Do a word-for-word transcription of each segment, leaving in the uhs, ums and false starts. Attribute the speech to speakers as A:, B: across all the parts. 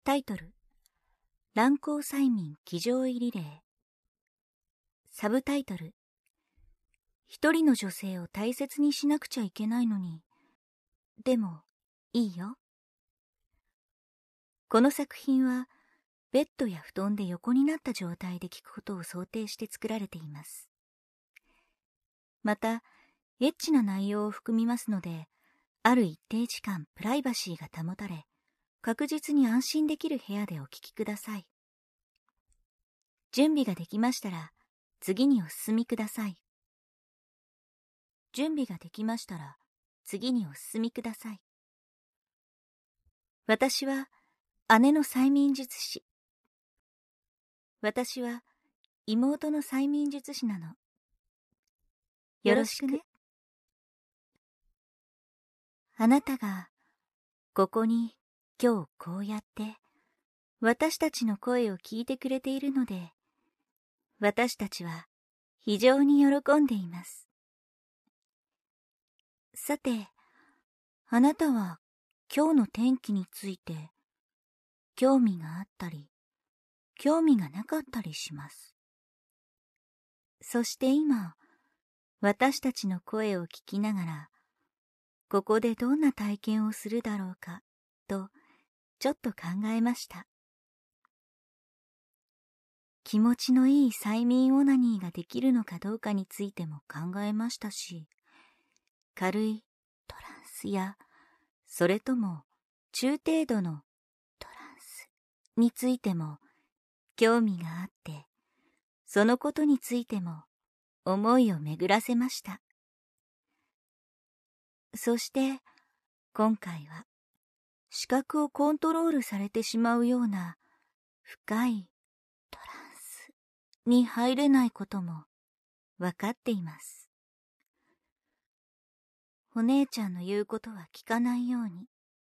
A: タイトル、乱行催眠騎乗入り例。サブタイトル、一人の女性を大切にしなくちゃいけないのに、でもいいよ。この作品は、ベッドや布団で横になった状態で聞くことを想定して作られています。また、エッチな内容を含みますので、ある一定時間プライバシーが保たれ、確実に安心できる部屋でお聞きください。準備ができましたら、次にお進みください。準備ができましたら、次にお進みください。私は、姉の催眠術師。私は、妹の催眠術師なの。よろしくね。あなたが、ここに今日こうやって、私たちの声を聞いてくれているので、私たちは非常に喜んでいます。さて、あなたは今日の天気について、興味があったり、興味がなかったりします。そして今、私たちの声を聞きながら、ここでどんな体験をするだろうか、と、ちょっと考えました。気持ちのいい催眠オナニーができるのかどうかについても考えましたし、軽いトランスや、それとも中程度のトランスについても興味があって、そのことについても思いを巡らせました。そして今回は視覚をコントロールされてしまうような深いトランスに入れないこともわかっています。お姉ちゃんの言うことは聞かないように。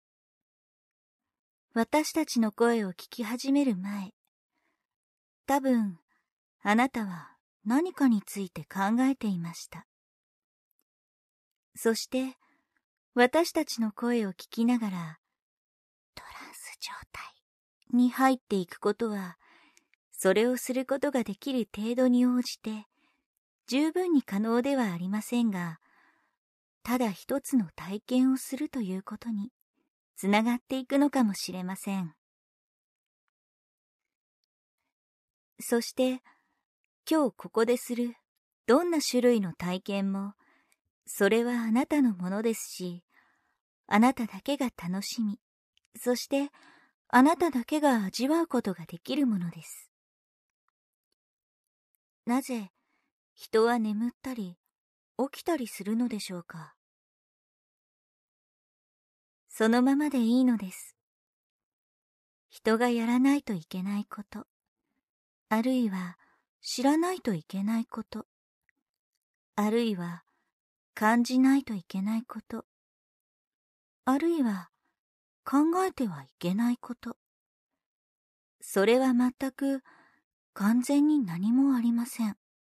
A: 私たちの声を聞き始める前、多分あなたは何かについて考えていました。そして私たちの声を聞きながらトランス状態に入っていくことは、それをすることができる程度に応じて十分に可能ではありませんが、ただ一つの体験をするということにつながっていくのかもしれません。そして今日ここでするどんな種類の体験も、それはあなたのものですし、あなただけが楽しみ、そしてあなただけが味わうことができるものです。なぜ人は眠ったり起きたりするのでしょうか。そのままでいいのです。人がやらないといけないこと、あるいは知らないといけないこと、あるいは感じないといけないこと、あるいは考えてはいけないこと、それは全く完全に何もありません。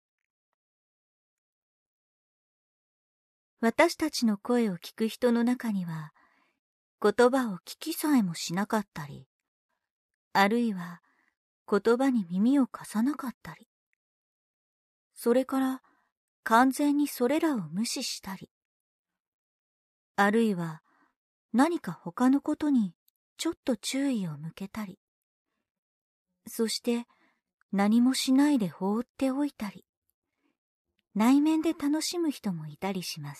A: 私たちの声を聞く人の中には、言葉を聞きさえもしなかったり、あるいは言葉に耳を貸さなかったり、それから完全にそれらを無視したり、あるいは何か他のことにちょっと注意を向けたり、そして何もしないで放っておいたり、内面で楽しむ人もいたりします。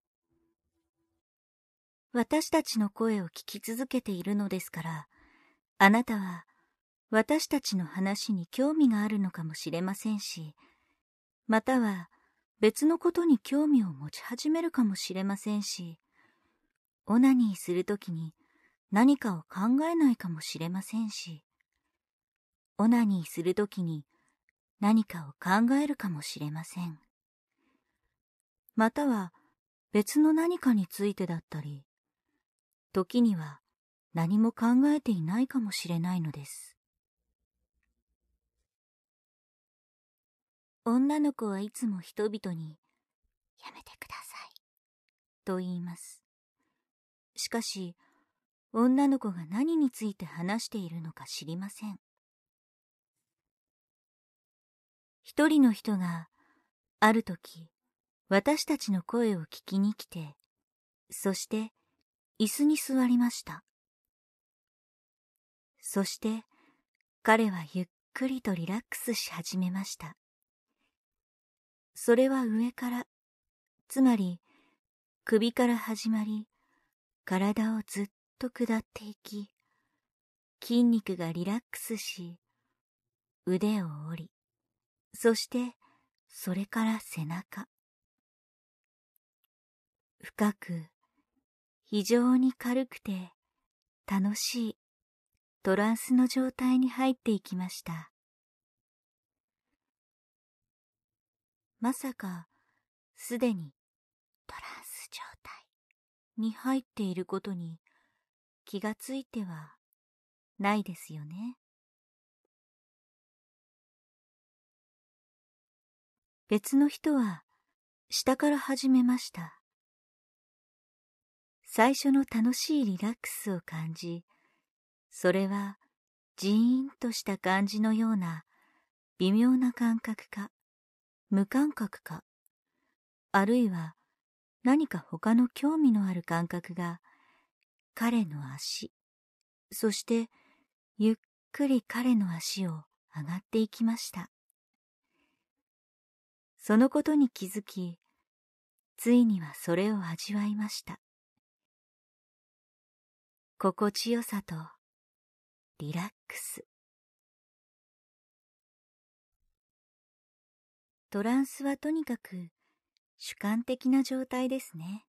A: 私たちの声を聞き続けているのですから、あなたは私たちの話に興味があるのかもしれませんし、または別のことに興味を持ち始めるかもしれませんし、オナニーするときに何かを考えないかもしれませんし、オナニーするときに何かを考えるかもしれません。または別の何かについてだったり、時には何も考えていないかもしれないのです。女の子はいつも人々に、やめてください、と言います。しかし、 女の子が何について話しているのか知りません。一人の人が、ある時、私たちの声を聞きに来て、そして、椅子に座りました。そして、彼はゆっくりとリラックスし始めました。それは上から、つまり、首から始まり、体をずっと下っていき、筋肉がリラックスし、腕を折り、そしてそれから背中。深く、非常に軽くて楽しいトランスの状態に入っていきました。まさかすでにトランス状態に入っていることに気がついてはないですよね。別の人は下から始めました。最初の楽しいリラックスを感じ、それはジーンとした感じのような微妙な感覚か、無感覚か、あるいは何か他の興味のある感覚が彼の足、そしてゆっくり彼の足を上がっていきました。そのことに気づき、ついにはそれを味わいました。心地よさとリラックス。トランスはとにかく主観的な状態ですね。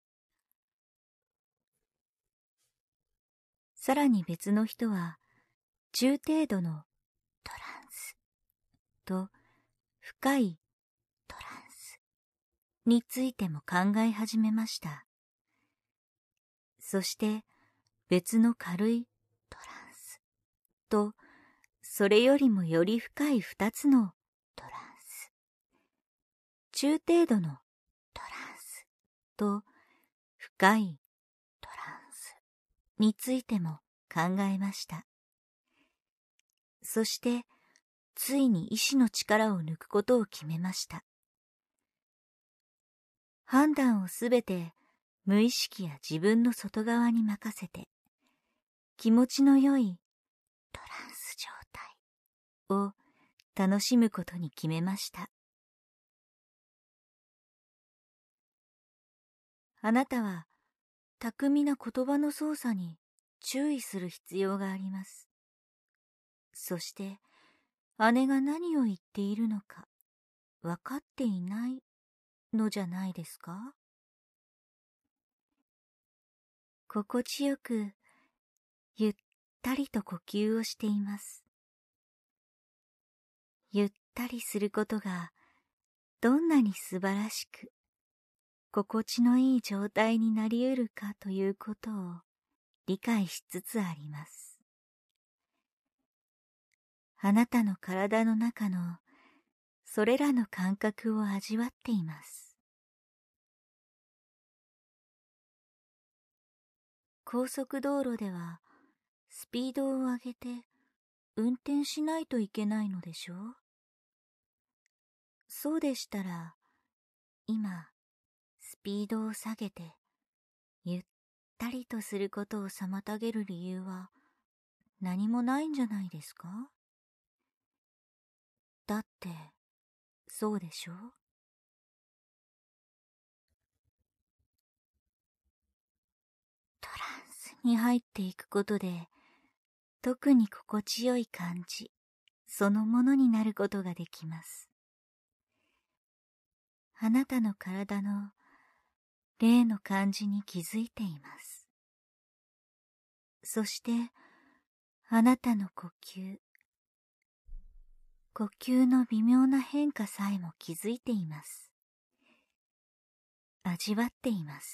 A: さらに別の人は中程度のトランスと深いトランスについても考え始めました。そして別の軽いトランスとそれよりもより深い二つのトランス、中程度のトランスと深いトランスについても考えました。そしてついに意志の力を抜くことを決めました。判断をすべて無意識や自分の外側に任せて、気持ちの良いトランス状態を楽しむことに決めました。あなたは巧みな言葉の操作に注意する必要があります。そして姉が何を言っているのか分かっていないのじゃないですか？心地よくゆったりと呼吸をしています。ゆったりすることがどんなに素晴らしく心地のいい状態になり得るかということを理解しつつあります。あなたの体の中のそれらの感覚を味わっています。高速道路ではスピードを上げて運転しないといけないのでしょう？そうでしたら、今、スピードを下げて、ゆったりとすることを妨げる理由は何もないんじゃないですか？だって、そうでしょ？トランスに入っていくことで、特に心地よい感じ、そのものになることができます。あなたの体の霊の感じに気づいています。そして、あなたの呼吸、呼吸の微妙な変化さえも気づいています。味わっています。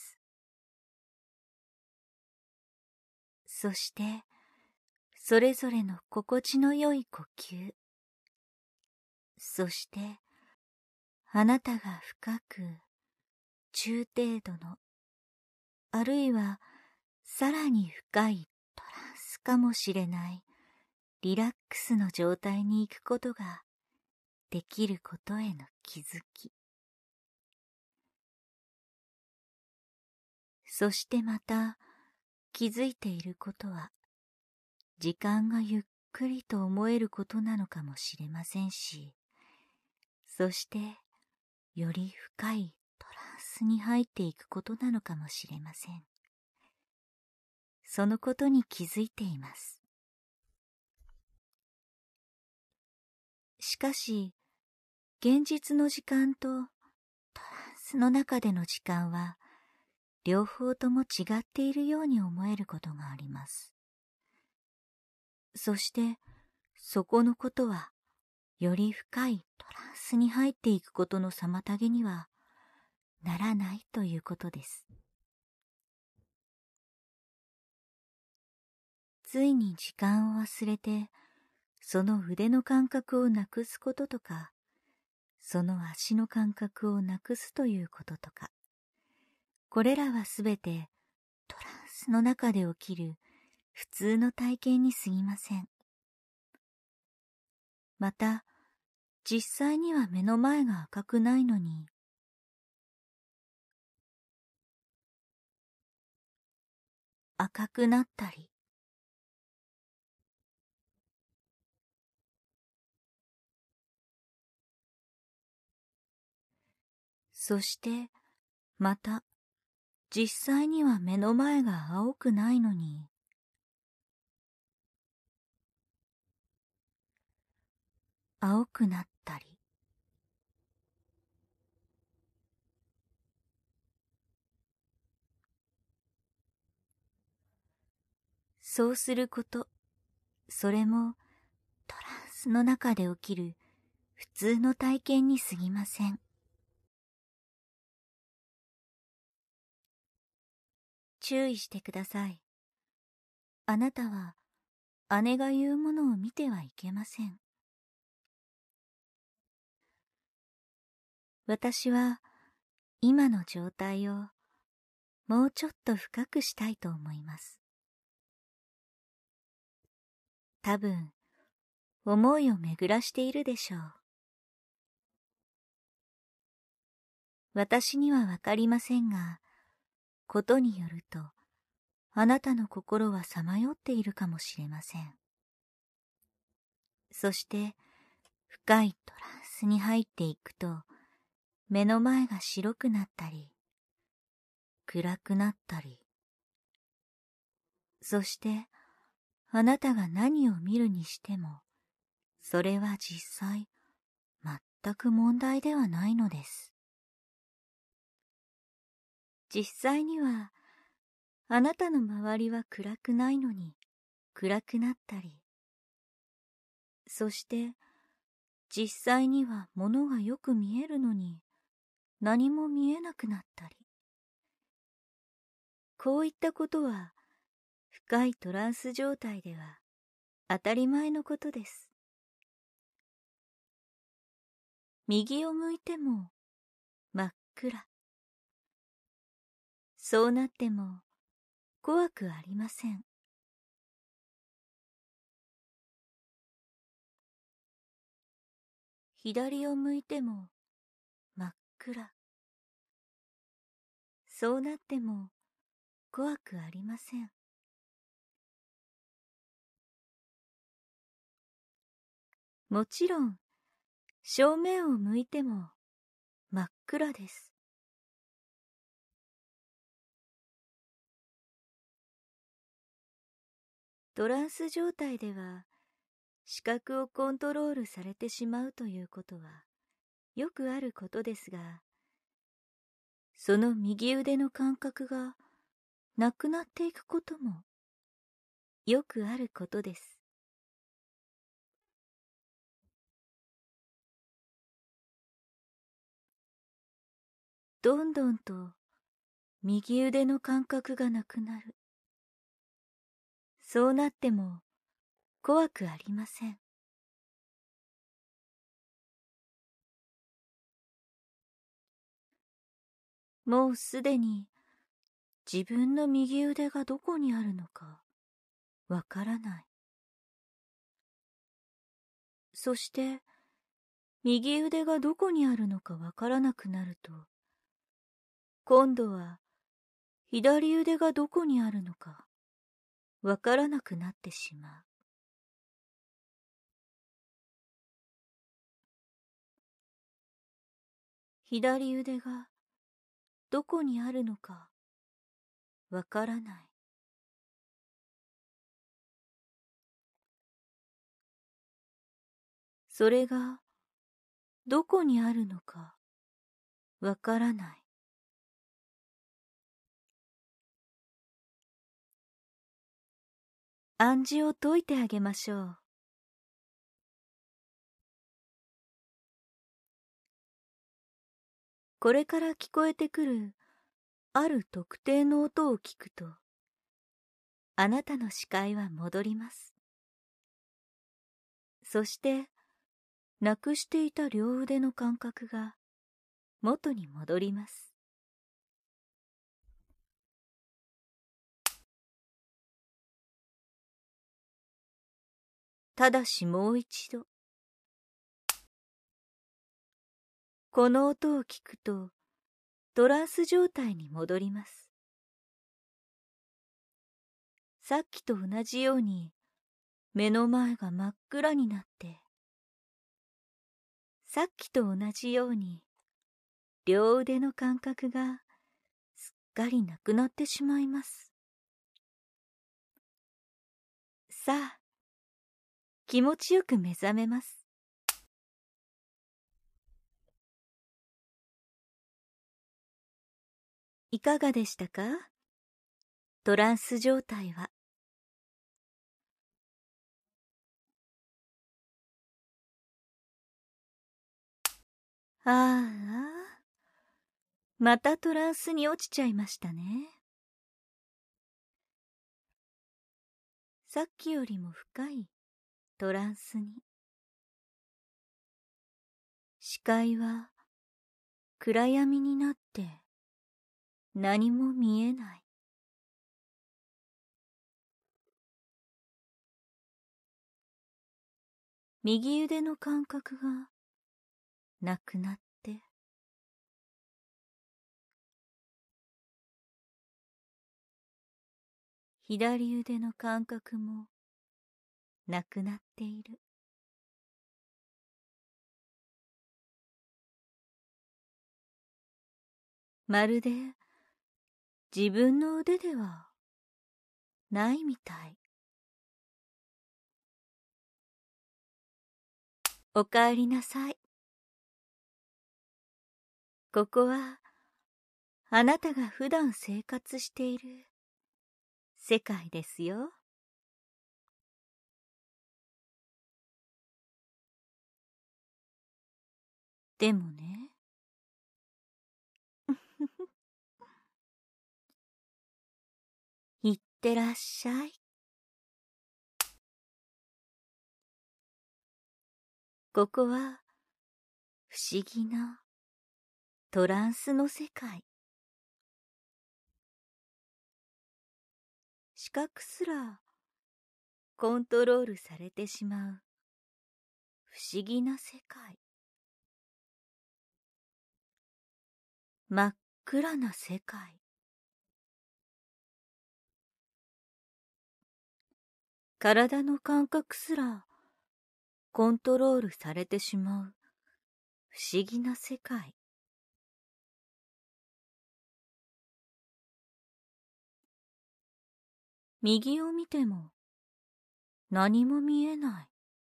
A: そして、それぞれの心地の良い呼吸、そして、あなたが深く、中程度の、あるいはさらに深いトランスかもしれないリラックスの状態に行くことができることへの気づき、そしてまた気づいていることは時間がゆっくりと思えることなのかもしれませんし、そしてより深いトランスに入っていくことなのかもしれません。そのことに気づいています。しかし、現実の時間とトランスの中での時間は両方とも違っているように思えることがあります。そしてそこのことはより深いトランスに入っていくことの妨げにはならないということです。ついに時間を忘れてその腕の感覚をなくすこととか、その足の感覚をなくすということとか、これらはすべてトランスの中で起きる普通の体験に過ぎません。また、実際には目の前が赤くないのに、赤くなったり、そしてまた実際には目の前が青くないのに、青くなったり、そうすること、それもトランスの中で起きる普通の体験に過ぎません。注意してください。あなたは姉が言うものを見てはいけません。私は今の状態をもうちょっと深くしたいと思います。多分、思いを巡らしているでしょう。私にはわかりませんが、ことによると、あなたの心はさまよっているかもしれません。そして、深いトランスに入っていくと、目の前が白くなったり、暗くなったり、そして、あなたが何を見るにしても、それは実際、全く問題ではないのです。実際には、あなたの周りは暗くないのに、暗くなったり、そして、実際には物がよく見えるのに、何も見えなくなったり。こういったことは、深いトランス状態では当たり前のことです。右を向いても真っ暗。そうなっても怖くありません。左を向いても真っ暗。そうなっても怖くありません。もちろん、正面を向いても真っ暗です。トランス状態では、視覚をコントロールされてしまうということはよくあることですが、その右腕の感覚がなくなっていくこともよくあることです。どんどんと右腕の感覚がなくなる。そうなっても怖くありません。もうすでに自分の右腕がどこにあるのかわからない。そして、右腕がどこにあるのかわからなくなると、今度は左腕がどこにあるのかわからなくなってしまう。左腕がどこにあるのかわからない。それがどこにあるのかわからない。暗示を解いてあげましょう。これから聞こえてくるある特定の音を聞くと、あなたの視界は戻ります。そして、なくしていた両腕の感覚が元に戻ります。ただしもう一度、この音を聞くとトランス状態に戻ります。さっきと同じように目の前が真っ暗になって、さっきと同じように両腕の感覚がすっかりなくなってしまいます。さあ、気持ちよく目覚めます。いかがでしたか？トランス状態は。ああ、またトランスに落ちちゃいましたね。さっきよりも深いトランスに。視界は暗闇になって何も見えない。右腕の感覚がなくなって、左腕の感覚もなくなっている。まるで自分の腕ではないみたい。おかえりなさい。ここはあなたが普段生活している世界ですよ。でもね、いってらっしゃい。ここは不思議なトランスの世界。視覚すらコントロールされてしまう不思議な世界。真っ暗な世界。体の感覚すらコントロールされてしまう不思議な世界。右を見ても何も見えない。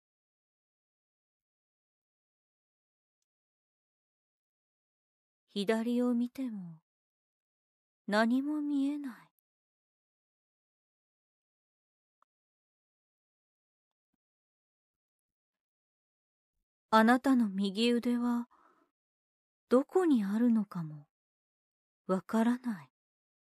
A: 左を見ても何も見えない。あなたの右腕はどこにあるのかもわからない。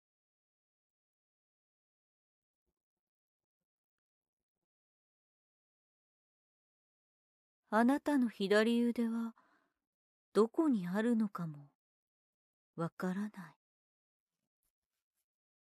A: あなたの左腕はどこにあるのかもわからない。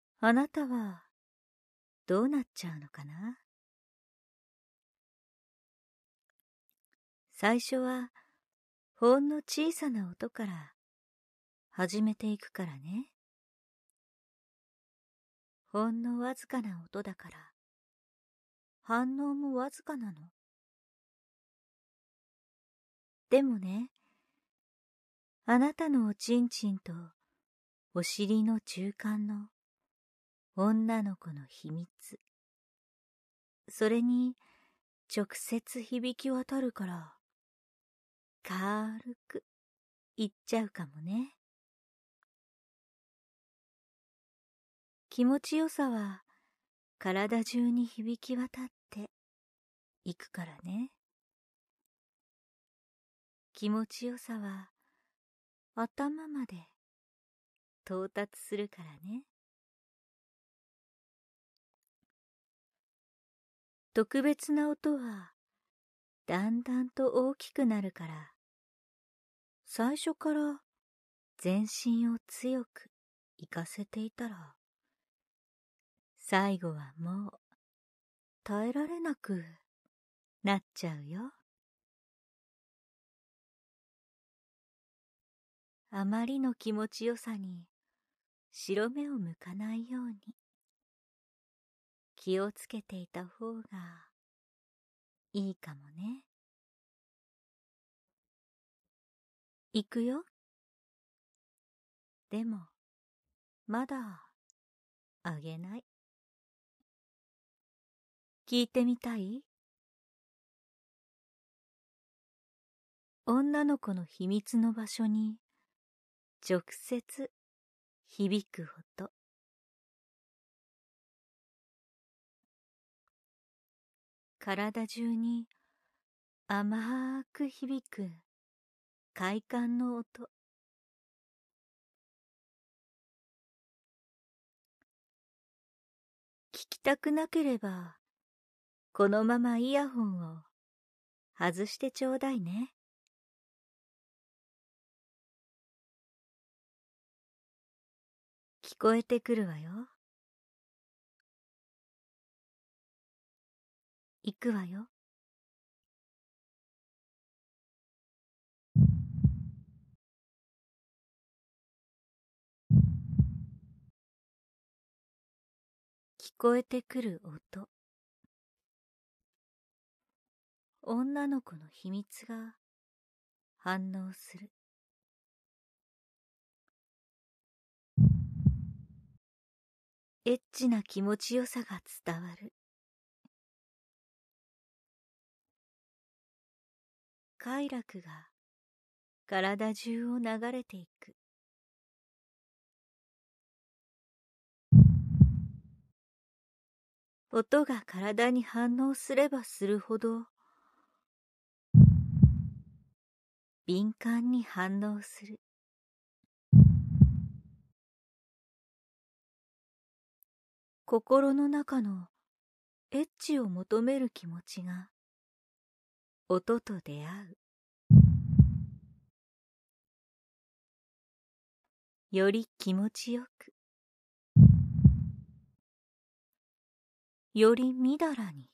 A: あなたはどうなっちゃうのかな。最初はほんの小さな音から始めていくからね。ほんのわずかな音だから反応もわずかなの。でもね、あなたのおちんちんとお尻の中間の女の子の秘密、それに直接響き渡るから軽く言っちゃうかもね。気持ちよさは体中に響き渡っていくからね。気持ちよさは頭まで到達するからね。特別な音はだんだんと大きくなるから、最初から全身を強くいかせていたら、最後はもう耐えられなくなっちゃうよ。あまりの気持ちよさに白目を向かないように気をつけていた方がいいかもね。行くよ。でもまだあげない。聞いてみたい？女の子の秘密の場所に直接響く音。体中に甘く響く快感の音。聞きたくなければこのままイヤホンを外してちょうだいね。聞こえてくるわよ。行くわよ。聞こえてくる音。女の子の秘密が反応する。エッチな気持ちよさが伝わる。快楽が体中を流れていく。音が体に反応すればするほど敏感に反応する。心の中のエッチを求める気持ちが音と出会う。より気持ちよく、よりみだらに、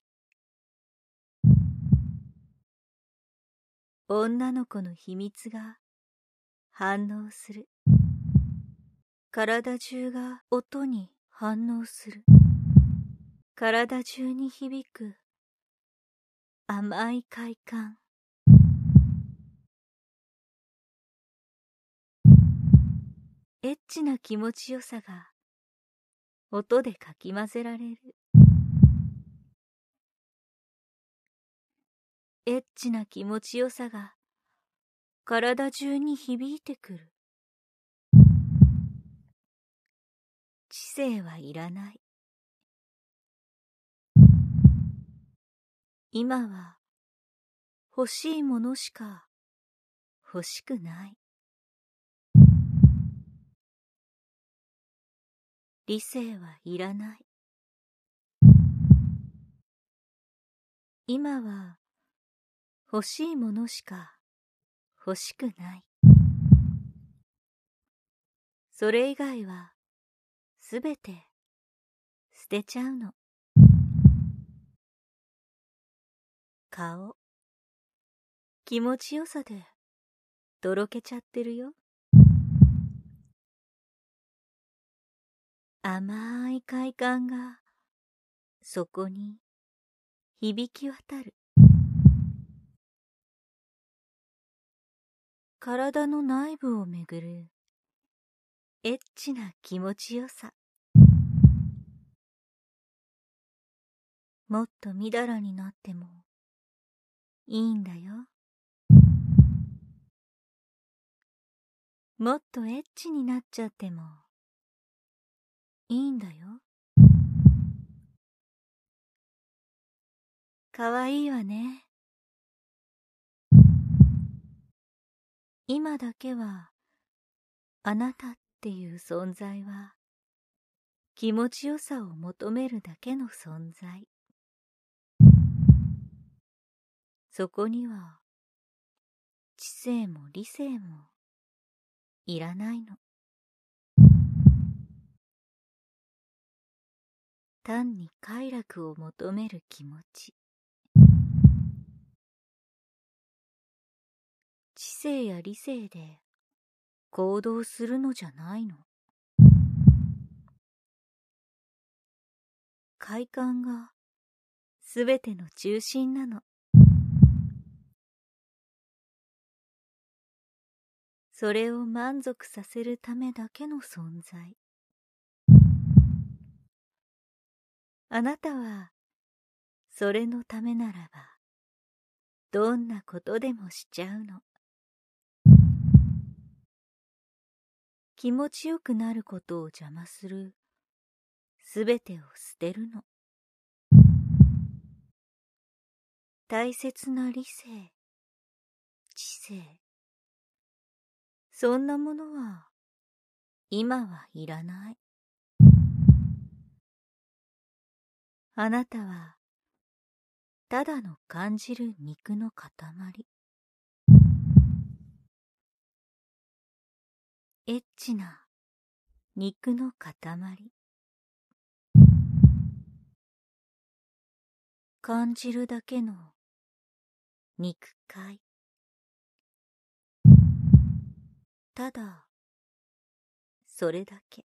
A: 女の子の秘密が反応する。体中が音に反応する。体中に響く甘い快感。エッチな気持ちよさが音でかき混ぜられる。エッチな気持ちよさが体中に響いてくる。知性はいらない。今は欲しいものしか欲しくない。理性はいらない。今は欲しいものしか欲しくない。それ以外はすべて捨てちゃうの。顔、気持ちよさでとろけちゃってるよ。甘い快感がそこに響き渡る。体の内部をめぐるエッチな気持ちよさ。もっとみだらになってもいいんだよ。もっとエッチになっちゃってもいいんだよ。かわいいわね。今だけはあなたっていう存在は気持ちよさを求めるだけの存在。そこには知性も理性もいらないの。単に快楽を求める気持ち。知性や理性で行動するのじゃないの。快感がすべての中心なの。それを満足させるためだけの存在。あなたはそれのためならばどんなことでもしちゃうの。気持ちよくなることを邪魔するすべてを捨てるの。大切な理性、知性、そんなものは今はいらない。あなたはただの感じる肉の塊。エッチな肉の塊。感じるだけの肉塊。ただそれだけ。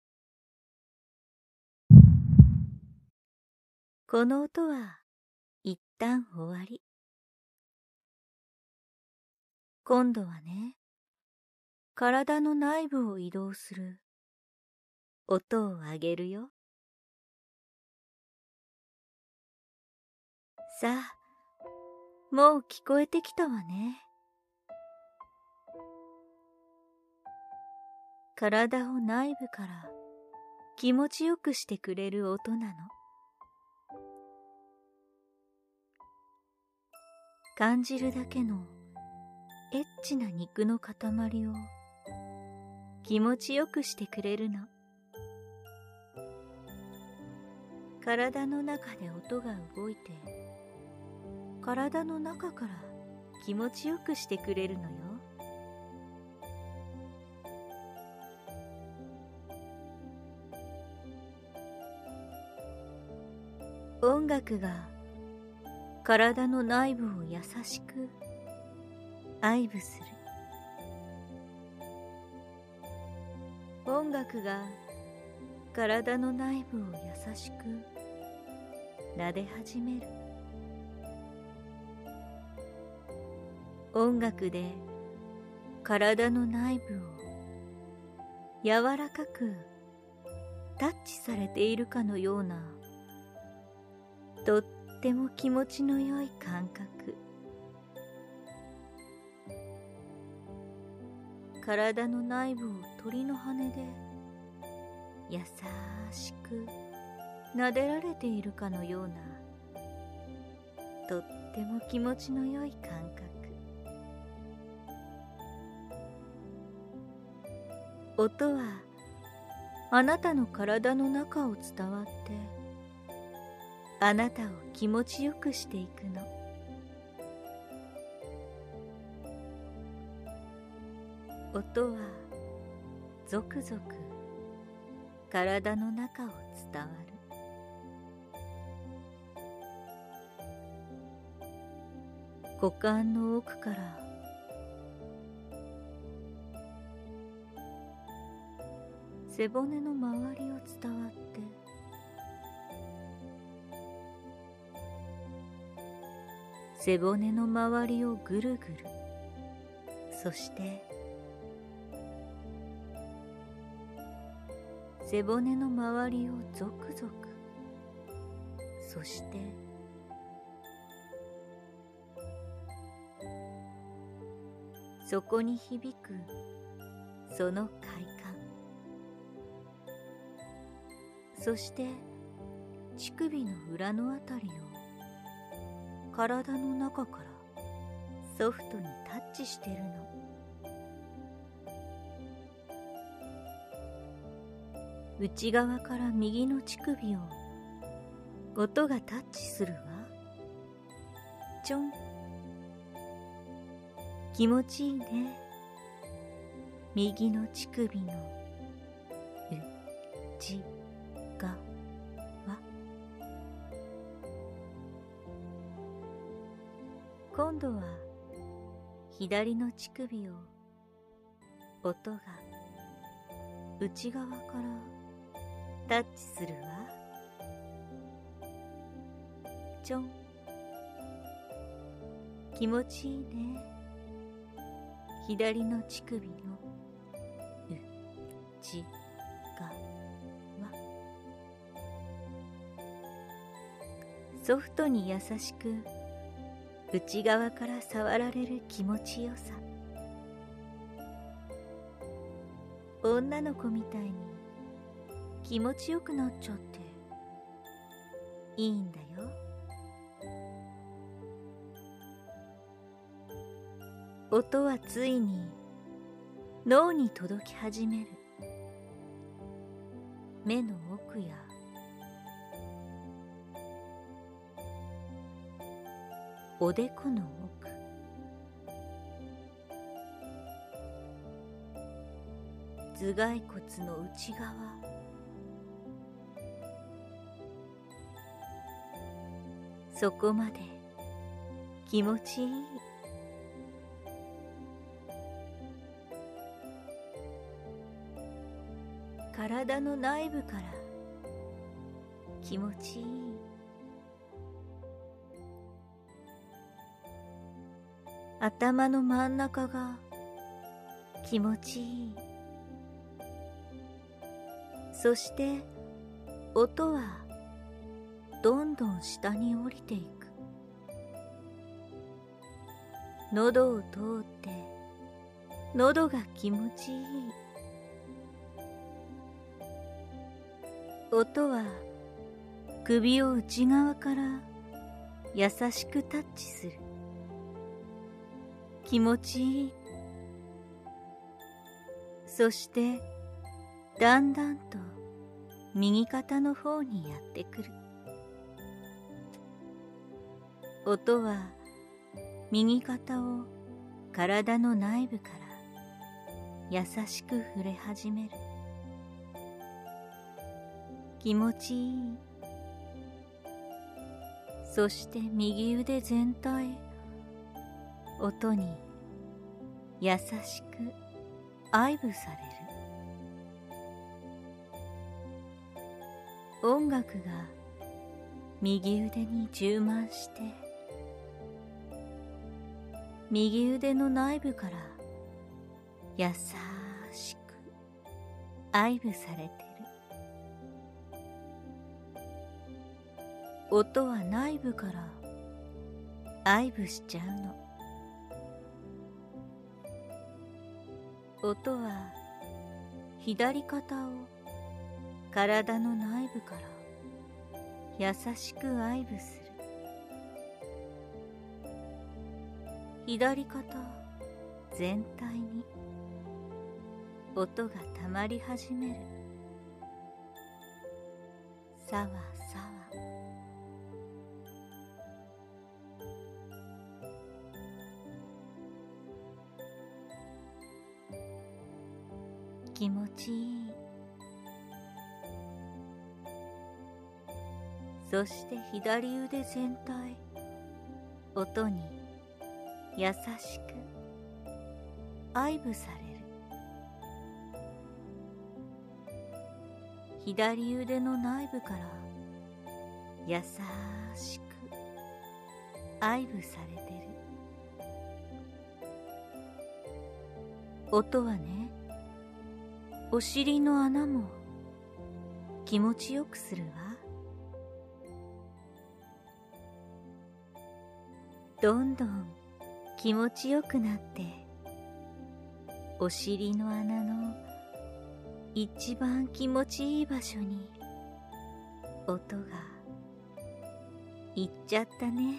A: この音は一旦終わり。今度はね、体の内部を移動する音をあげるよ。さあ、もう聞こえてきたわね。体を内部から気持ちよくしてくれる音なの。感じるだけのエッチな肉の塊を気持ちよくしてくれるの。体の中で音が動いて、体の中から気持ちよくしてくれるのよ。音楽が体の内部を優しく愛撫する。音楽が体の内部を優しく撫で始める。音楽で体の内部を柔らかくタッチされているかのような、とっても気持ちの良い感覚。体の内部を鳥の羽で優しく撫でられているかのような、とっても気持ちの良い感覚。音はあなたの体の中を伝わって、あなたを気持ちよくしていくの。音はゾクゾク体の中を伝わる。 股間の奥から背骨の周りを伝わって背骨の周りをぐるぐる、そして背骨の周りをゾクゾク、そしてそこに響くその快感、そして乳首の裏のあたりを体の中からソフトにタッチしてるの。内側から右の乳首を音がタッチするわ。ちょん。気持ちいいね。右の乳首の内側。今度は左の乳首を音が内側からタッチするわ。ちょん。気持ちいいね。左の乳首の内側。ソフトに優しく内側から触られる気持ちよさ。女の子みたいに気持ちよくなっちゃっていいんだよ。音はついに脳に届き始める。目の奥やおでこの奥、頭蓋骨の内側、そこまで気持ちいい。体の内部から気持ちいい。頭の真ん中が気持ちいい。そして音はどんどん下に降りていく。喉を通って喉が気持ちいい。音は首を内側から優しくタッチする。気持ちいい。そしてだんだんと右肩の方にやってくる。音は右肩を体の内部から優しく触れ始める。気持ちいい。そして右腕全体、音に優しく愛撫される。音楽が右腕に充満して、右腕の内部から優しく愛撫されてる。音は内部から愛撫しちゃうの。音は左肩を体の内部から優しく愛撫する。左肩全体に音がたまり始める。さわさわ。気持ちいい。そして左腕全体、音に優しく愛撫される。左腕の内部から優しく愛撫されてる。音はね、お尻の穴も気持ちよくするわ。どんどん気持ちよくなって、お尻の穴の一番気持ちいい場所に音が行っちゃったね。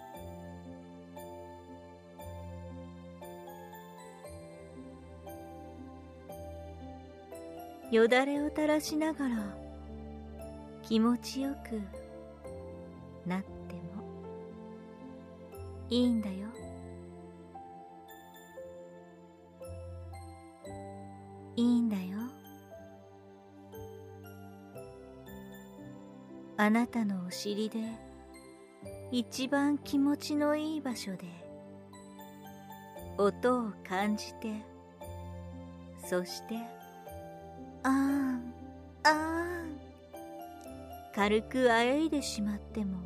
A: よだれを垂らしながら気持ちよくなってもいいんだよ。いいんだよ。あなたのお尻で一番気持ちのいい場所で音を感じて、そしてあーんあーん軽くあえいでしまっても、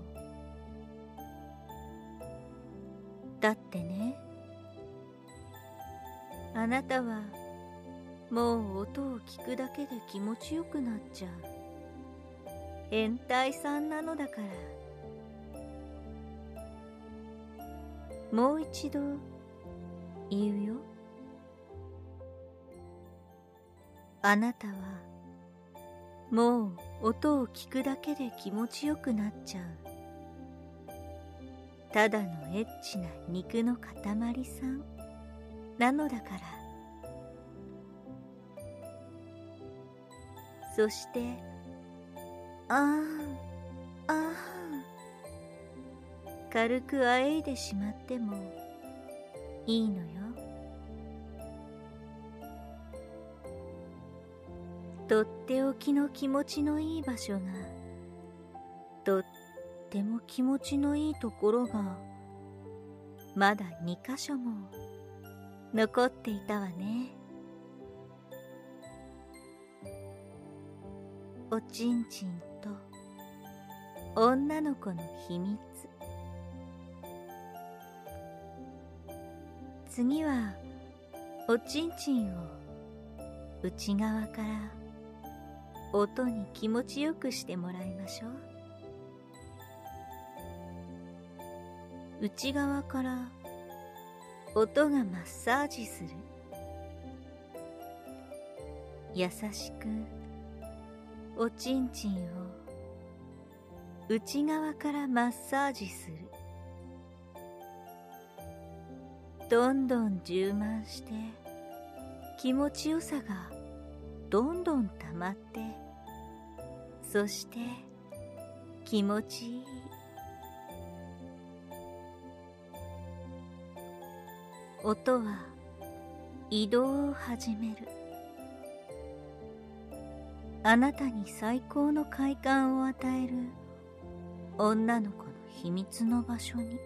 A: だってね、あなたはもう音を聞くだけで気持ちよくなっちゃう変態さんなのだから。もう一度言うよ。あなたはもう音を聞くだけで気持ちよくなっちゃうただのエッチな肉の塊さんなのだから。そしてあーんあーん軽くあえいでしまってもいいのよ。とっておきの気持ちのいい場所が、とっても気持ちのいいところがまだにかしょも残っていたわね。おちんちんと女の子の秘密。次はおちんちんを内側から音に気持ちよくしてもらいましょう。内側から音がマッサージする。優しくおちんちんを内側からマッサージする。どんどん充満して気持ちよさがどんどんたまって、そして気持ちいい。音は移動を始める。あなたに最高の快感を与える女の子の秘密の場所に、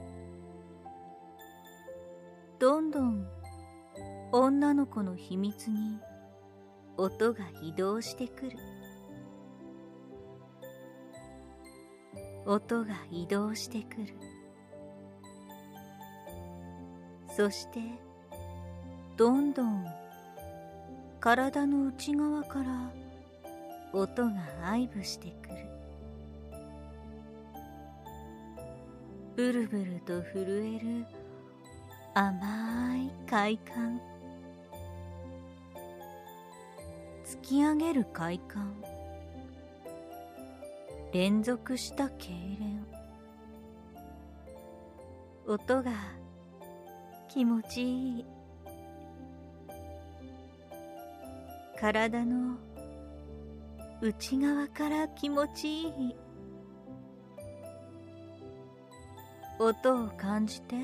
A: どんどん女の子の秘密に音が移動してくる。音が移動してくる。そしてどんどん体の内側から音が愛撫してくる。ブルブルと震える甘い快感。突き上げる快感。連続した痙攣。音が気持ちいい。体の内側から気持ちいい。音を感じて。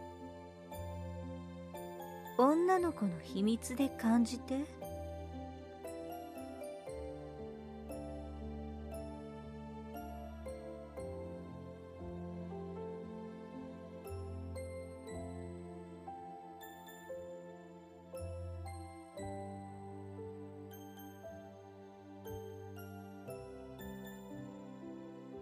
A: 女の子の秘密で感じて。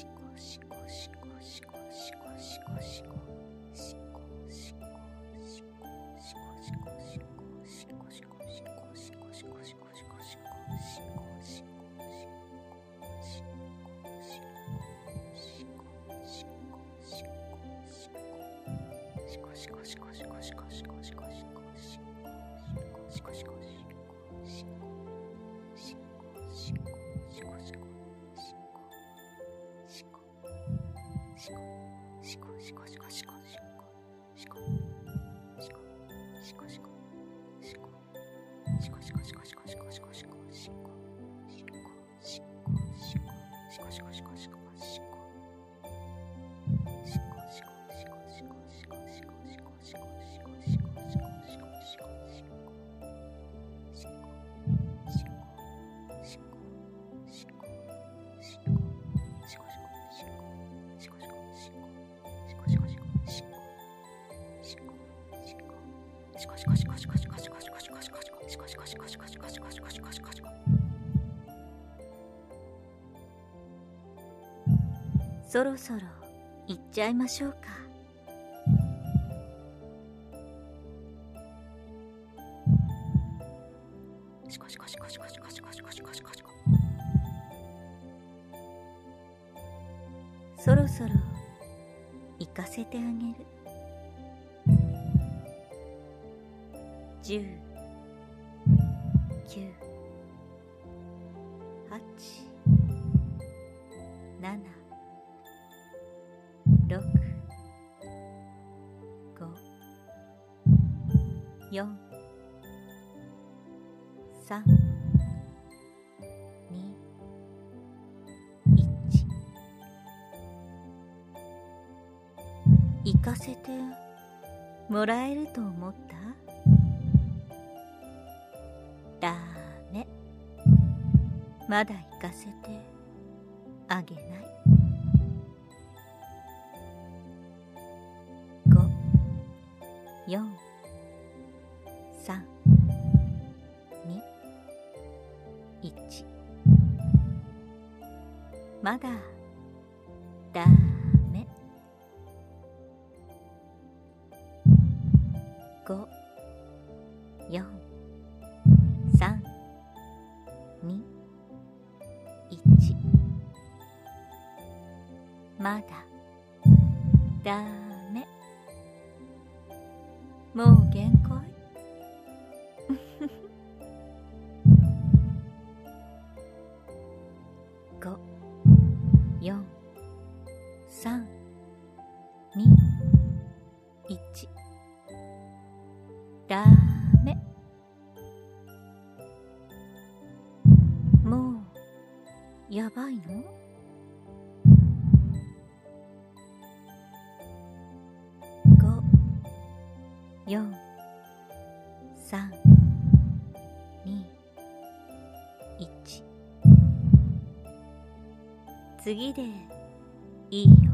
A: しこそろそろ行っちゃいましょうか。そろそろ行かせてあげる。十、九、八、七、六、五、四、三、二、一。行かせてもらえると思った？ダメ。まだ行かせてあげない。ご、よん、さん、に、いち。まだダメ。ご、よん、さん、に、いち。まだダメ。もう限界？ご、よん、さん、に、いち。ダメ。もうやばいの？ご、よん、さん、に、いち。次でいいよ。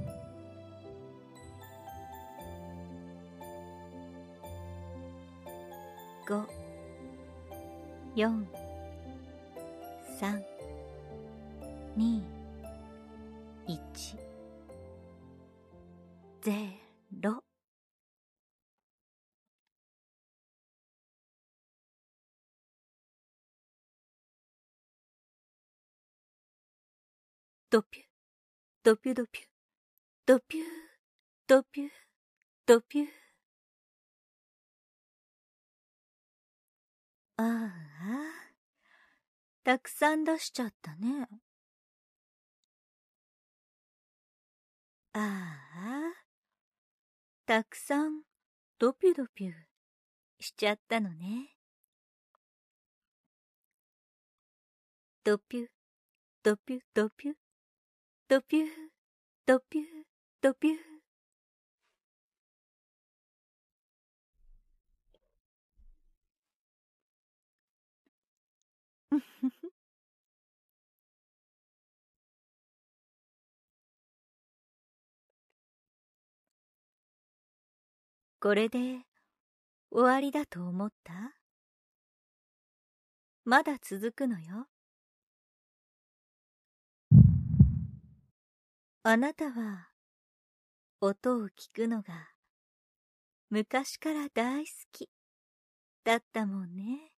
A: ご、よん、さん、に、いち、ゼロ。ドピュ、ドピュドピュ、ドピュ、ドピュ、ドピュ。ああ、たくさん出しちゃったね。ああ、たくさんドピュドピュしちゃったのね。ドピュ、ドピュ、ドピュ、ドピュ、ドピュ、ドピュ。これで終わりだと思った？まだ続くのよ。あなたは音を聞くのが昔から大好きだったもんね。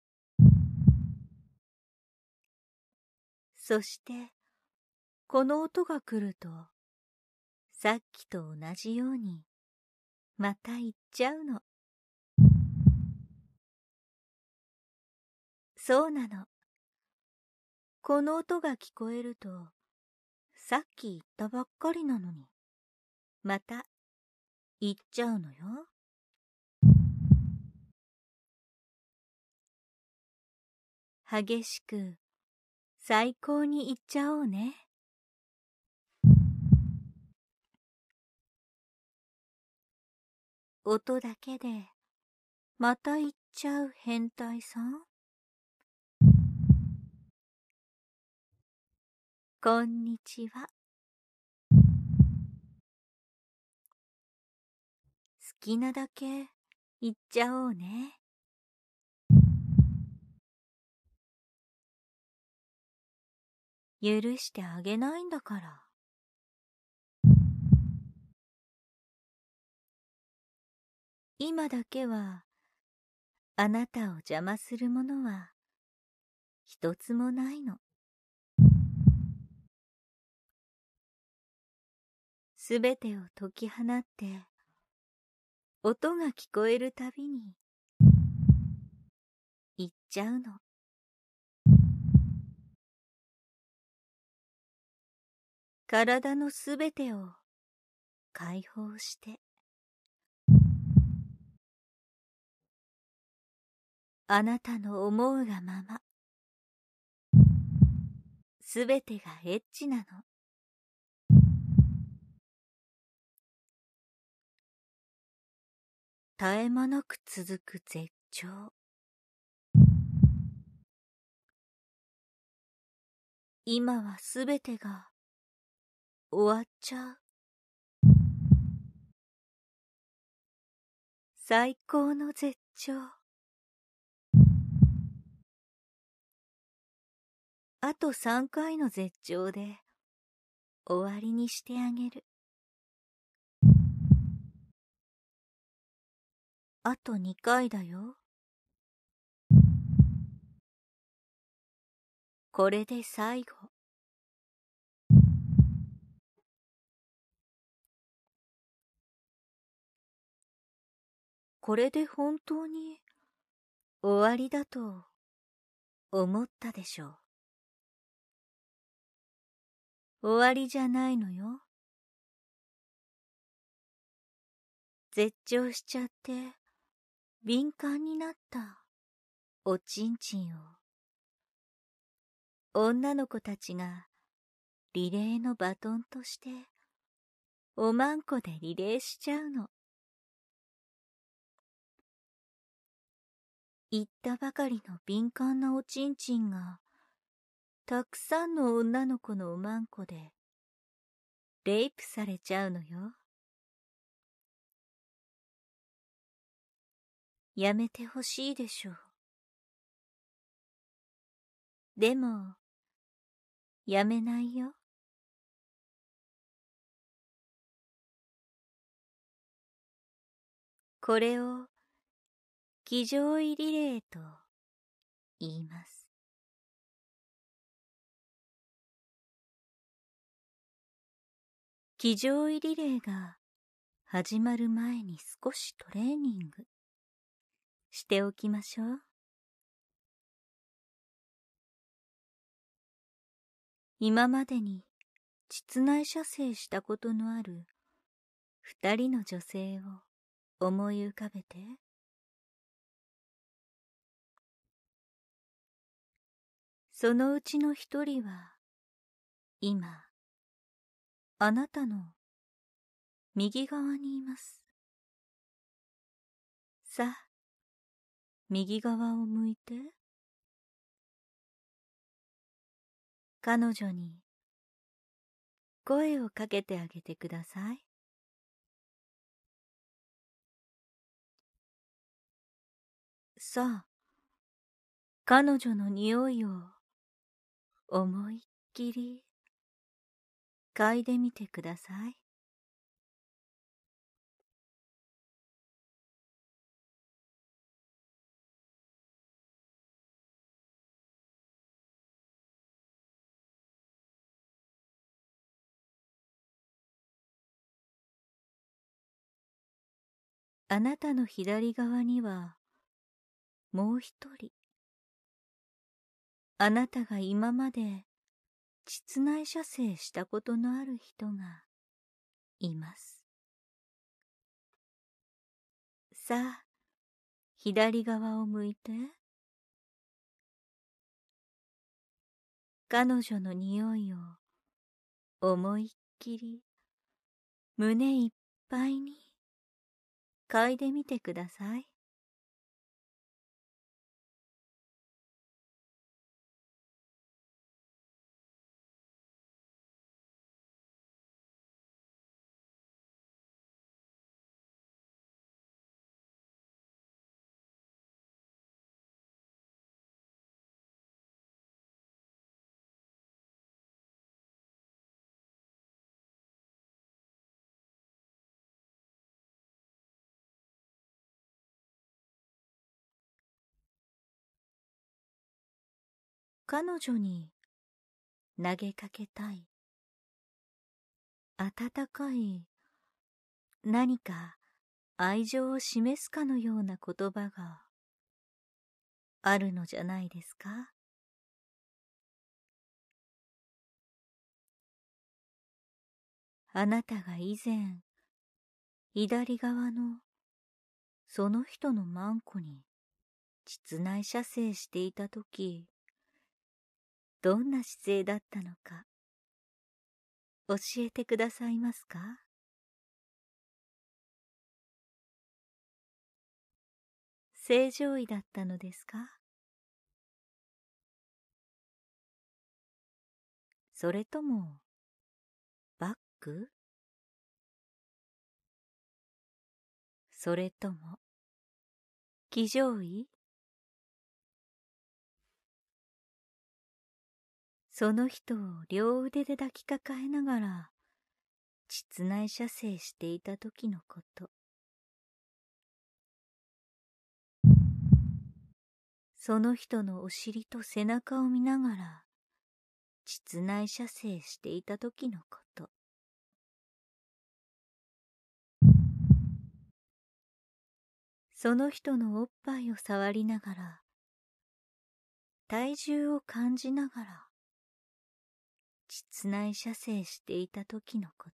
A: そしてこの音が来るとさっきと同じようにまた言っちゃうの。そうなの。この音が聞こえると、さっき言ったばっかりなのに、また言っちゃうのよ。激しく、最高に言っちゃおうね。音だけで、また言っちゃう変態さん。こんにちは。好きなだけ言っちゃおうね。許してあげないんだから。今だけは、あなたを邪魔するものは、一つもないの。すべてを解き放って、音が聞こえるたびに、言っちゃうの。体のすべてを解放して、あなたの思うがまま、すべてがエッチなの。絶え間なく続く絶頂。今はすべてが終わっちゃう。最高の絶頂。あと三回の絶頂で終わりにしてあげる。あと二回だよ。これで最後。これで本当に終わりだと思ったでしょう。終わりじゃないのよ。絶頂しちゃって敏感になったおちんちんを女の子たちがリレーのバトンとしておまんこでリレーしちゃうの。言ったばかりの敏感なおちんちんがたくさんの女の子のおまんこでレイプされちゃうのよ。やめてほしいでしょう。でも、やめないよ。これを、騎乗位リレーと言います。騎乗位リレーが始まる前に少しトレーニングしておきましょう。今までに膣内射精したことのある二人の女性を思い浮かべて。そのうちの一人は今あなたの右側にいます。さあ、右側を向いて。彼女に声をかけてあげてください。さあ、彼女の匂いを思いっきり嗅いでみてください。 あなたの左側にはもう一人、あなたが今まで膣内射精したことのある人がいます。さあ、左側を向いて。彼女の匂いを思いっきり胸いっぱいに嗅いでみてください。彼女に投げかけたい温かい何か愛情を示すかのような言葉があるのじゃないですか。あなたが以前左側のその人のマンコに膣内射精していたとき、どんな姿勢だったのか教えてくださいますか。正常位だったのですか。それともバック、それとも騎乗位。その人を両腕で抱きかかえながら膣内射精していた時のこと。その人のお尻と背中を見ながら膣内射精していた時のこと。その人のおっぱいを触りながら体重を感じながら膣内射精していた時のこと。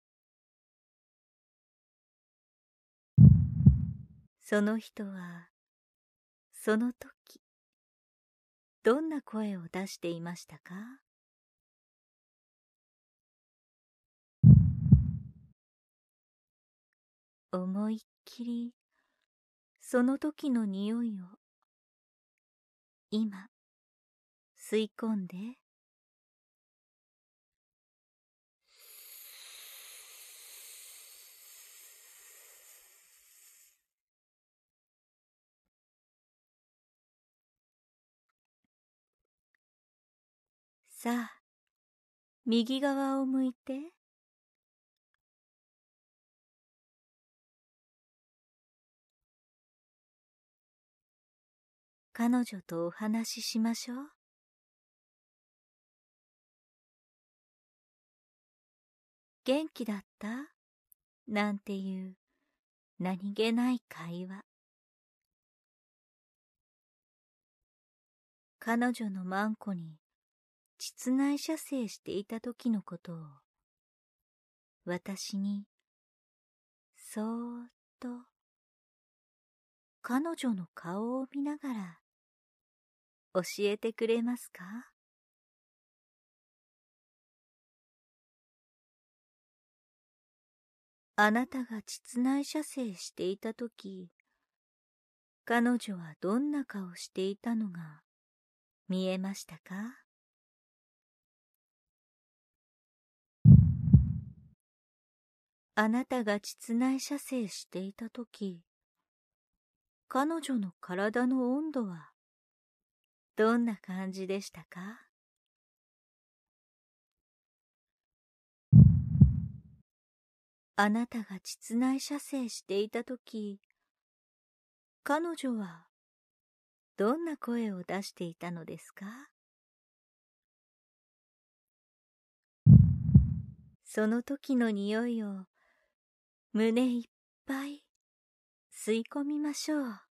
A: その人はその時どんな声を出していましたか。思いっきりその時の匂いを今吸い込んで。さあ、右側を向いて。彼女とお話ししましょう。元気だったなんていう何気ない会話。彼女のマンコに膣内射精していた時のことを私にそーっと彼女の顔を見ながら教えてくれますか。あなたが膣内射精していたとき、彼女はどんな顔していたのが見えましたか。あなたが膣内射精していたとき、彼女の体の温度はどんな感じでしたか。あなたが膣内射精していたとき、彼女はどんな声を出していたのですか。その時の匂いを胸いっぱい吸い込みましょう。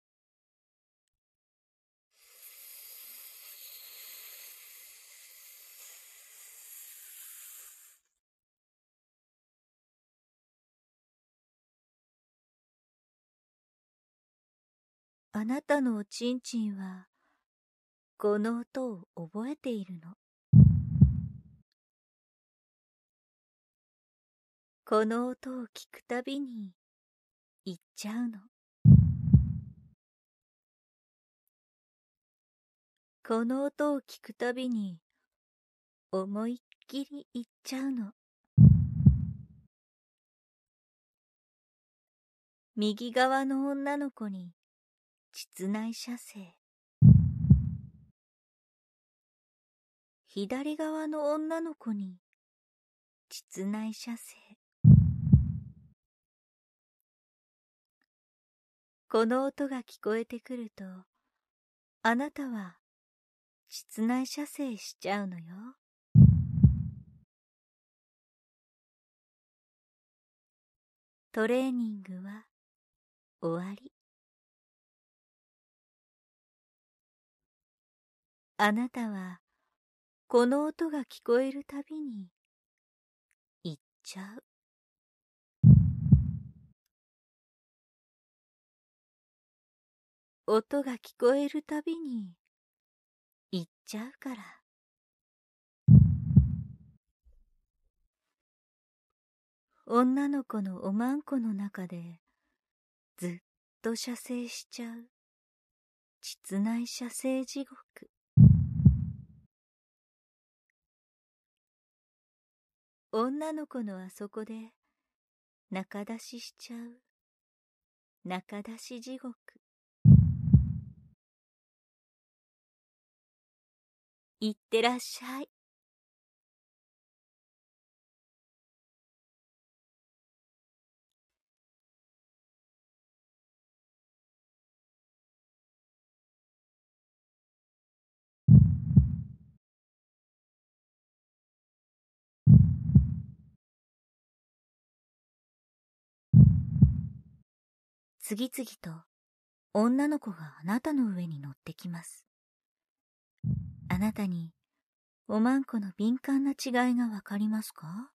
A: あなたのおちんちんは、この音を覚えているの。この音を聞くたびに、言っちゃうの。この音を聞くたびに、思いっきり言っちゃうの。右側の女の子に、膣内射精。左側の女の子に、膣内射精。この音が聞こえてくると、あなたは、膣内射精しちゃうのよ。トレーニングは、終わり。あなたは、この音が聞こえるたびに、言っちゃう。音が聞こえるたびに、言っちゃうから。女の子のおまんこの中で、ずっと射精しちゃう。膣内射精地獄。女の子のあそこで、中出ししちゃう。中出し地獄。いってらっしゃい。次々と女の子があなたの上に乗ってきます。あなたにおまんこの敏感な違いがわかりますか？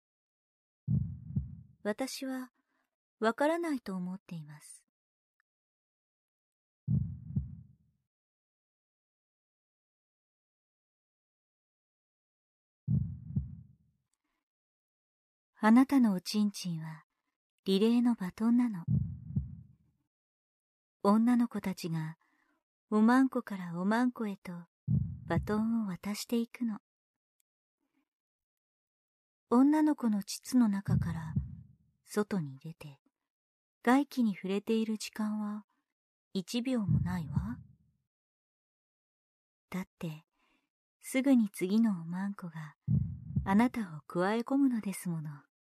A: 私はわからないと思っています。あなたのおちんちんはリレーのバトンなの。女の子たちがおまんこからおまんこへとバトンを渡していくの。女の子の膣の中から外に出て外気に触れている時間は一秒もないわ。だってすぐに次のおまんこがあなたをくわえ込むのですもの。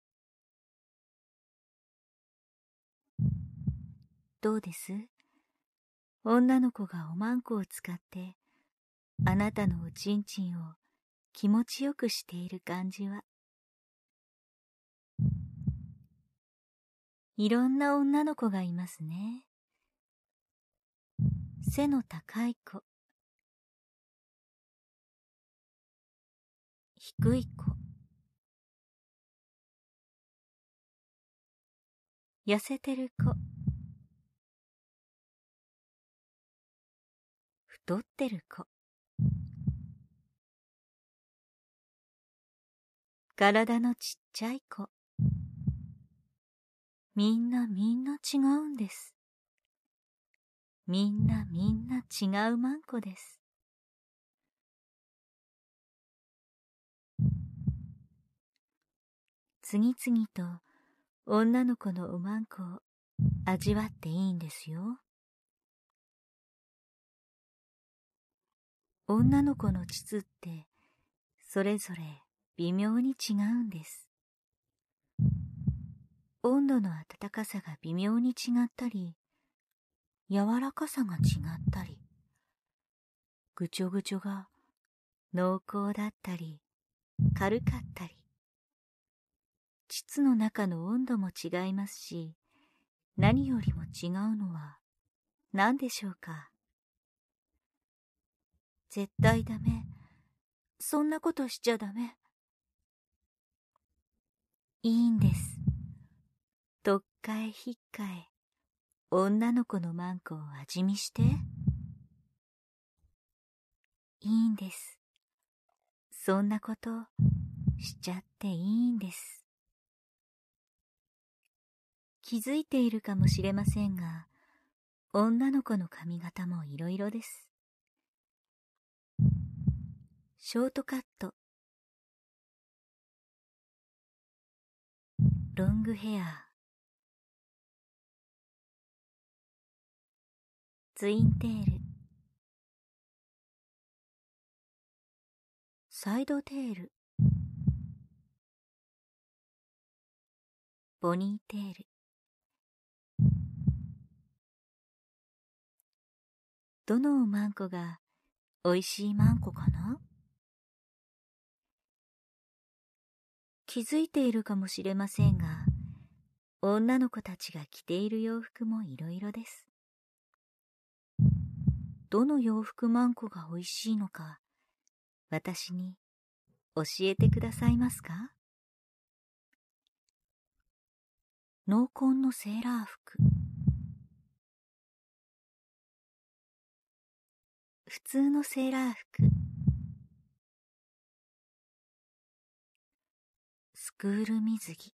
A: どうです？女の子がおまんこを使ってあなたのおちんちんを気持ちよくしている感じは。いろんな女の子がいますね。背の高い子、低い子、痩せてる子、太ってる子、体のちっちゃい子、みんなみんな違うんです。みんなみんな違うまんこです。次々と女の子のおまんこを味わっていいんですよ。女の子の膣ってそれぞれ微妙に違うんです。温度の温かさが微妙に違ったり、柔らかさが違ったり、ぐちょぐちょが濃厚だったり、軽かったり、膣の中の温度も違いますし、 何よりも違うのは何でしょうか。絶対ダメ。そんなことしちゃダメ。いいんです。とっかえひっかえ、女の子のマンコを味見して。いいんです。そんなことしちゃっていいんです。気づいているかもしれませんが、女の子の髪型もいろいろです。ショートカット、ロングヘア、ツインテール、サイドテール、ポニーテール。どのおまんこがおいしいまんこかな？気づいているかもしれませんが、女の子たちが着ている洋服もいろいろです。どの洋服まんこがおいしいのか、私に教えてくださいますか？濃紺のセーラー服、普通のセーラー服、スクール水着、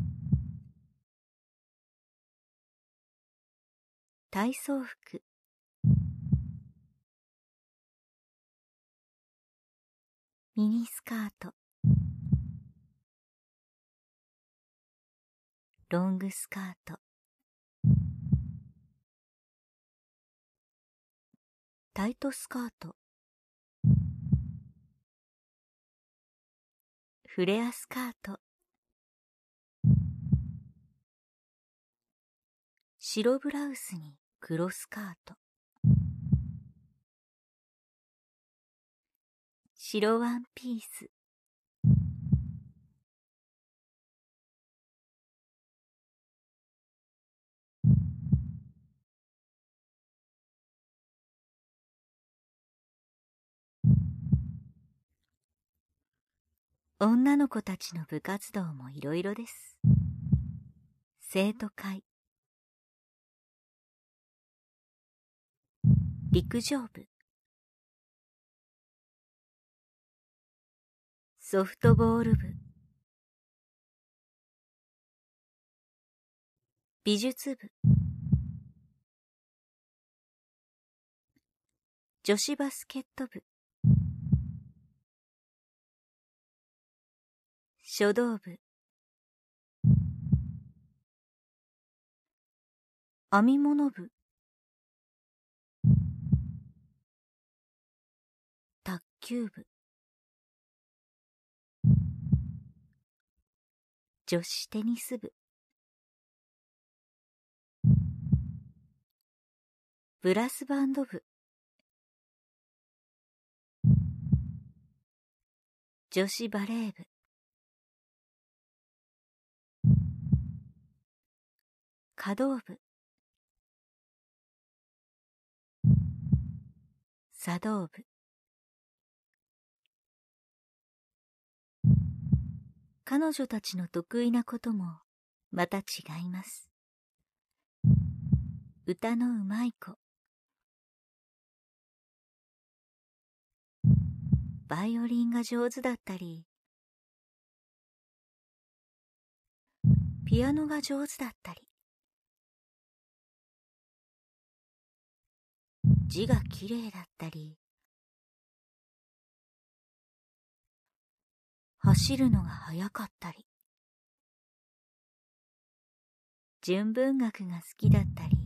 A: 体操服、ミニスカート、ロングスカート、タイトスカート、フレアスカート、白ブラウスに黒スカート、白ワンピース、女の子たちの部活動もいろいろです。生徒会、陸上部、ソフトボール部、美術部、女子バスケット部、書道部、編み物部、卓球部、女子テニス部、ブラスバンド部、女子バレー部、華道部、茶道部。彼女たちの得意なこともまた違います。歌のうまい子、バイオリンが上手だったり、ピアノが上手だったり、字がきれいだったり、走るのが速かったり、純文学が好きだったり、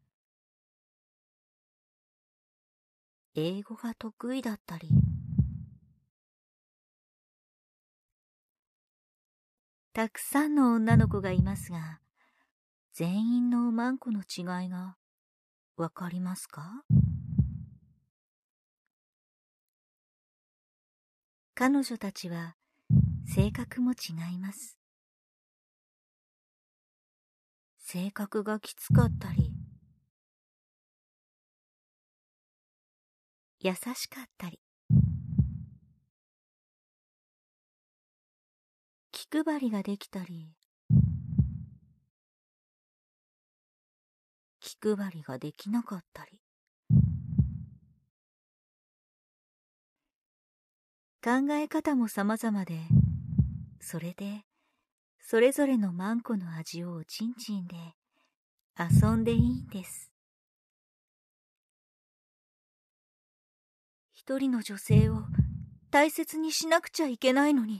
A: 英語が得意だったり、たくさんの女の子がいますが、全員のおまんこの違いがわかりますか？彼女たちは性格も違います。 性格がきつかったり、優しかったり、気配りができたり、気配りができなかったり、考え方も様々で、それでそれぞれのマンコの味をおちんちんで遊んでいいんです。一人の女性を大切にしなくちゃいけないのに。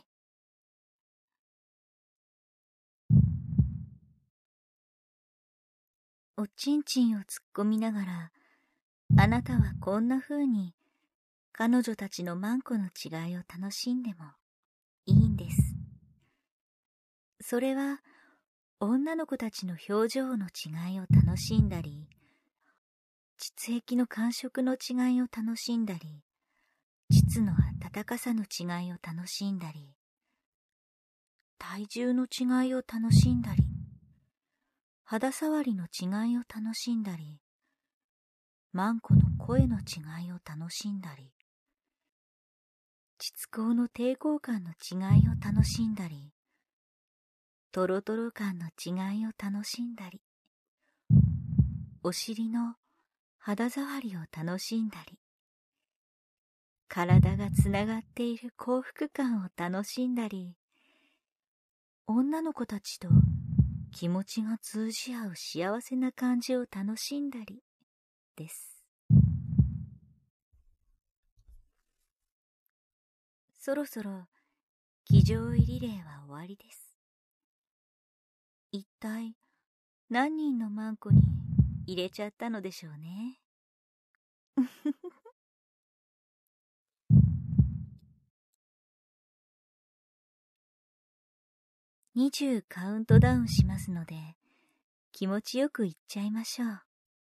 A: おちんちんを突っ込みながら、あなたはこんな風に彼女たちのマンコの違いを楽しんでもいいんです。それは女の子たちの表情の違いを楽しんだり、膣液の感触の違いを楽しんだり、膣の温かさの違いを楽しんだり、体重の違いを楽しんだり、肌触りの違いを楽しんだり、マンコの声の違いを楽しんだり、膣口の抵抗感の違いを楽しんだり、トロトロ感の違いを楽しんだり、お尻の肌触りを楽しんだり、体がつながっている幸福感を楽しんだり、女の子たちと気持ちが通じ合う幸せな感じを楽しんだりです。そろそろ騎乗位リレーは終わりです。一体何人のマンコに入れちゃったのでしょうね。にじゅうカウントダウンしますので、気持ちよくいっちゃいましょう。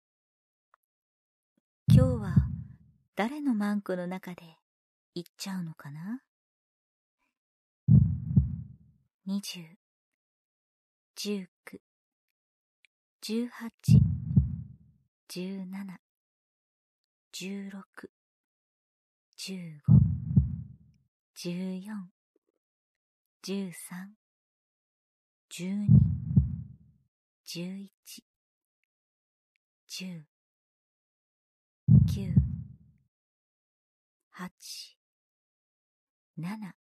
A: 今日は誰のマンコの中でいっちゃうのかな？にじゅう、じゅうきゅう、じゅうはち、じゅうなな、じゅうろく、じゅうご、じゅうよん、じゅうさん、じゅうに、じゅういち、じゅう、きゅう、はち、なな、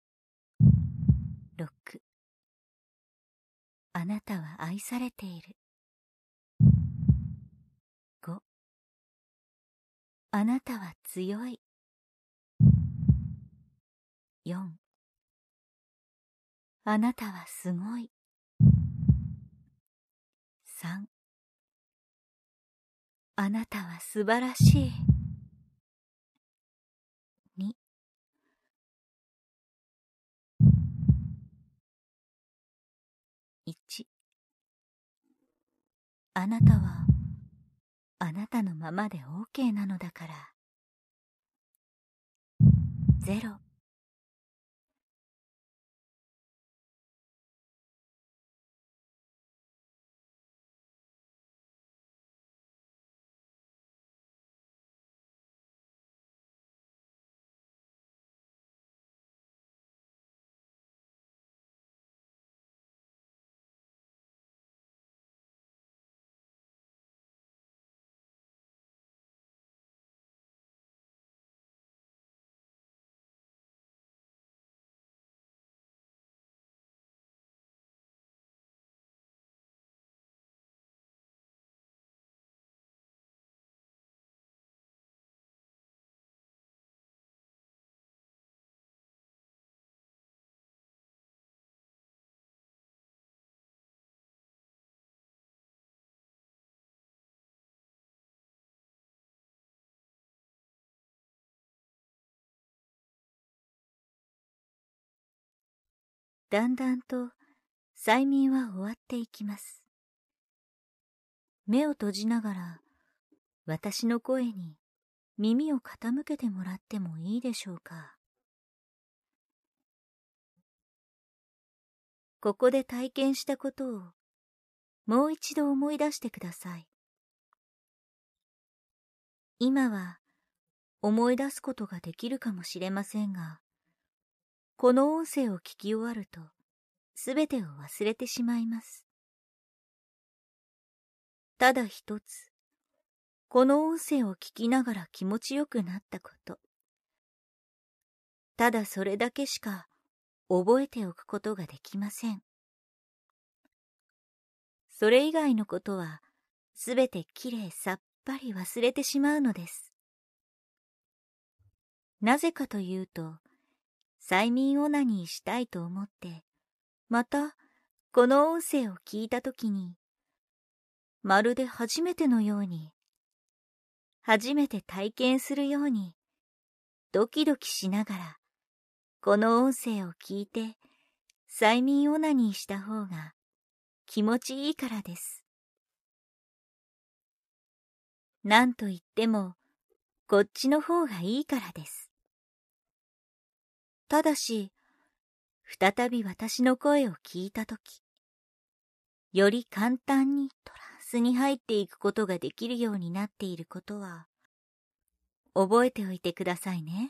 A: ろく。あなたは愛されている。ご。あなたは強い。よん。あなたはすごい。さん。あなたは素晴らしい。に。いち。あなたはあなたのままで OK なのだから。ゼロ。だんだんと催眠は終わっていきます。目を閉じながら私の声に耳を傾けてもらってもいいでしょうか。ここで体験したことをもう一度思い出してください。今は思い出すことができるかもしれませんが、この音声を聞き終わると、すべてを忘れてしまいます。ただ一つ、この音声を聞きながら気持ちよくなったこと。ただそれだけしか覚えておくことができません。それ以外のことはすべてきれいさっぱり忘れてしまうのです。なぜかというと、催眠オナニーしたいと思って、またこの音声を聞いたときに、まるで初めてのように、初めて体験するように、ドキドキしながら、この音声を聞いて、催眠オナニーした方が気持ちいいからです。なんといっても、こっちの方がいいからです。ただし、再び私の声を聞いたとき、より簡単にトランスに入っていくことができるようになっていることは、覚えておいてくださいね。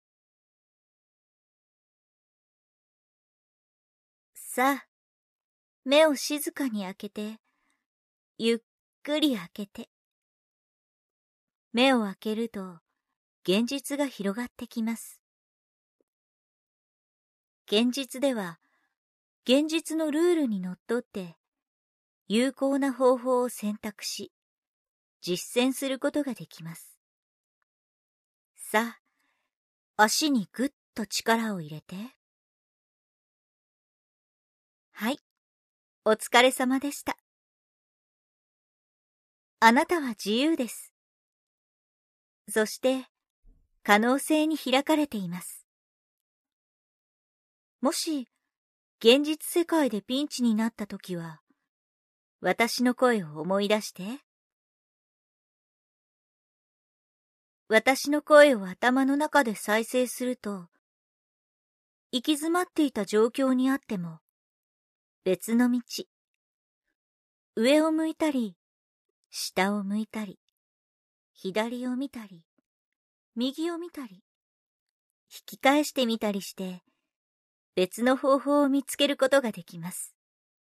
A: さあ、目を静かに開けて、ゆっくり開けて。目を開けると、現実が広がってきます。現実では、現実のルールにのっとって、有効な方法を選択し、実践することができます。さあ、足にぐっと力を入れて。はい、お疲れ様でした。あなたは自由です。そして、可能性に開かれています。もし、現実世界でピンチになったときは、私の声を思い出して。私の声を頭の中で再生すると、行き詰まっていた状況にあっても、別の道、上を向いたり、下を向いたり、左を見たり、右を見たり、引き返してみたりして、別の方法を見つけることができます。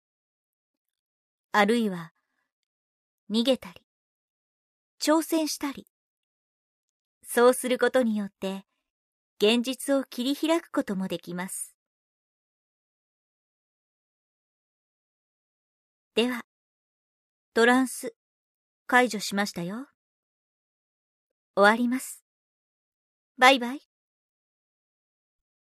A: あるいは、逃げたり、挑戦したり、そうすることによって、現実を切り開くこともできます。では、トランス、解除しましたよ。終わります。バイバイ。